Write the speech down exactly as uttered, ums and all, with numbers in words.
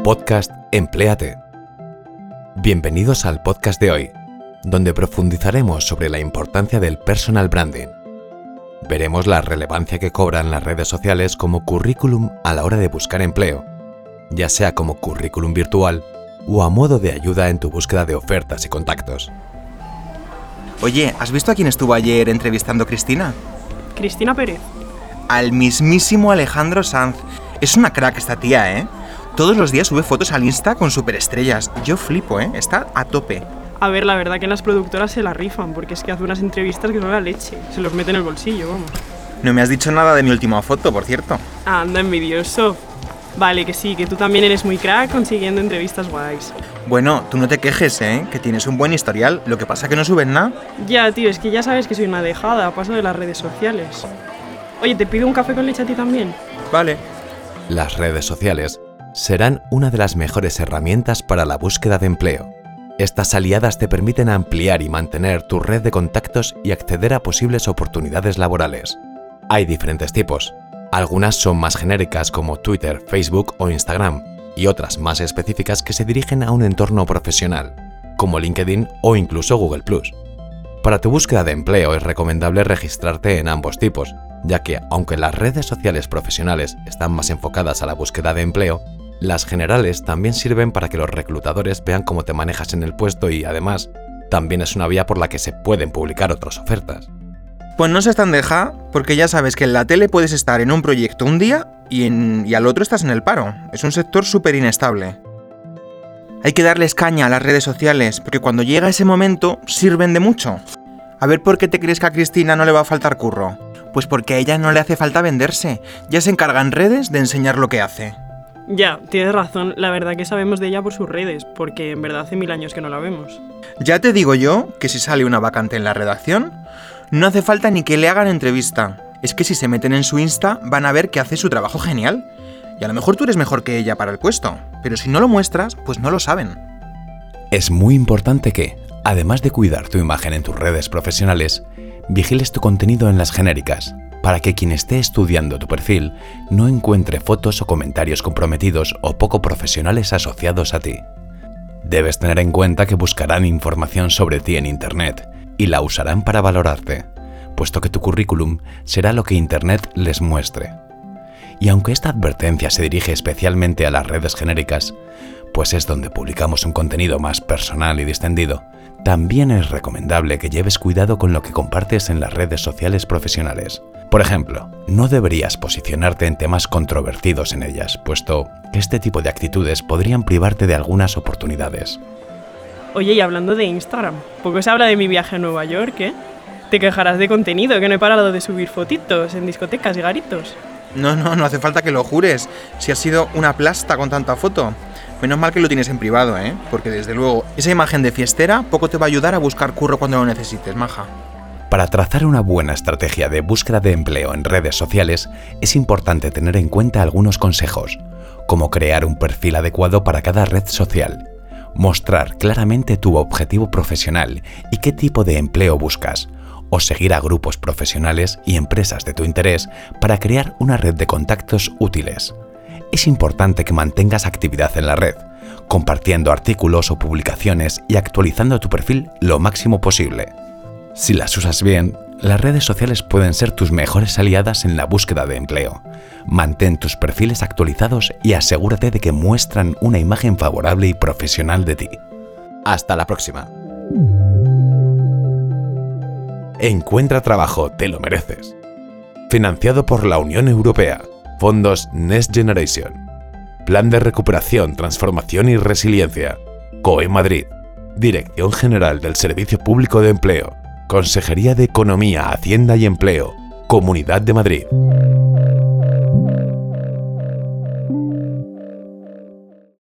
Podcast Empléate. Bienvenidos al podcast de hoy, donde profundizaremos sobre la importancia del personal branding. Veremos la relevancia que cobran las redes sociales como currículum a la hora de buscar empleo, ya sea como currículum virtual o a modo de ayuda en tu búsqueda de ofertas y contactos. Oye, ¿has visto a quién estuvo ayer entrevistando Cristina? Cristina Pérez. Al mismísimo Alejandro Sanz. Es una crack esta tía, ¿eh? Todos los días sube fotos al Insta con superestrellas. Yo flipo, ¿eh? Está a tope. A ver, la verdad que en las productoras se la rifan, porque es que hace unas entrevistas que son la leche. Se los mete en el bolsillo, vamos. No me has dicho nada de mi última foto, por cierto. Anda, envidioso. Vale, que sí, que tú también eres muy crack consiguiendo entrevistas guays. Bueno, tú no te quejes, ¿eh? Que tienes un buen historial. Lo que pasa es que no subes nada. Ya, tío, es que ya sabes que soy una dejada, paso de las redes sociales. Oye, ¿te pido un café con leche a ti también? Vale. Las redes sociales serán una de las mejores herramientas para la búsqueda de empleo. Estas aliadas te permiten ampliar y mantener tu red de contactos y acceder a posibles oportunidades laborales. Hay diferentes tipos. Algunas son más genéricas como Twitter, Facebook o Instagram, y otras más específicas que se dirigen a un entorno profesional, como LinkedIn o incluso Google plus. Para tu búsqueda de empleo es recomendable registrarte en ambos tipos, ya que, aunque las redes sociales profesionales están más enfocadas a la búsqueda de empleo, las generales también sirven para que los reclutadores vean cómo te manejas en el puesto y, además, también es una vía por la que se pueden publicar otras ofertas. Pues no seas tan deja, porque ya sabes que en la tele puedes estar en un proyecto un día y, en, y al otro estás en el paro. Es un sector súper inestable. Hay que darles caña a las redes sociales, porque cuando llega ese momento sirven de mucho. A ver por qué te crees que a Cristina no le va a faltar curro. Pues porque a ella no le hace falta venderse. Ya se encarga en redes de enseñar lo que hace. Ya, tienes razón, la verdad que sabemos de ella por sus redes, porque en verdad hace mil años que no la vemos. Ya te digo yo que si sale una vacante en la redacción, no hace falta ni que le hagan entrevista. Es que si se meten en su Insta van a ver que hace su trabajo genial. Y a lo mejor tú eres mejor que ella para el puesto, pero si no lo muestras, pues no lo saben. Es muy importante que, además de cuidar tu imagen en tus redes profesionales, vigiles tu contenido en las genéricas, para que quien esté estudiando tu perfil no encuentre fotos o comentarios comprometidos o poco profesionales asociados a ti. Debes tener en cuenta que buscarán información sobre ti en Internet y la usarán para valorarte, puesto que tu currículum será lo que Internet les muestre. Y aunque esta advertencia se dirige especialmente a las redes genéricas, pues es donde publicamos un contenido más personal y distendido, también es recomendable que lleves cuidado con lo que compartes en las redes sociales profesionales. Por ejemplo, no deberías posicionarte en temas controvertidos en ellas, puesto que este tipo de actitudes podrían privarte de algunas oportunidades. Oye, y hablando de Instagram, poco se habla de mi viaje a Nueva York, ¿eh? Te quejarás de contenido, que no he parado de subir fotitos en discotecas y garitos. No, no, no hace falta que lo jures, si has sido una plasta con tanta foto. Menos mal que lo tienes en privado, ¿eh? Porque desde luego, esa imagen de fiestera poco te va a ayudar a buscar curro cuando lo necesites, maja. Para trazar una buena estrategia de búsqueda de empleo en redes sociales, es importante tener en cuenta algunos consejos, como crear un perfil adecuado para cada red social, mostrar claramente tu objetivo profesional y qué tipo de empleo buscas, o seguir a grupos profesionales y empresas de tu interés para crear una red de contactos útiles. Es importante que mantengas actividad en la red, compartiendo artículos o publicaciones y actualizando tu perfil lo máximo posible. Si las usas bien, las redes sociales pueden ser tus mejores aliadas en la búsqueda de empleo. Mantén tus perfiles actualizados y asegúrate de que muestran una imagen favorable y profesional de ti. Hasta la próxima. Encuentra trabajo, te lo mereces. Financiado por la Unión Europea. Fondos Next Generation. Plan de Recuperación, Transformación y Resiliencia. COE Madrid. Dirección General del Servicio Público de Empleo. Consejería de Economía, Hacienda y Empleo. Comunidad de Madrid.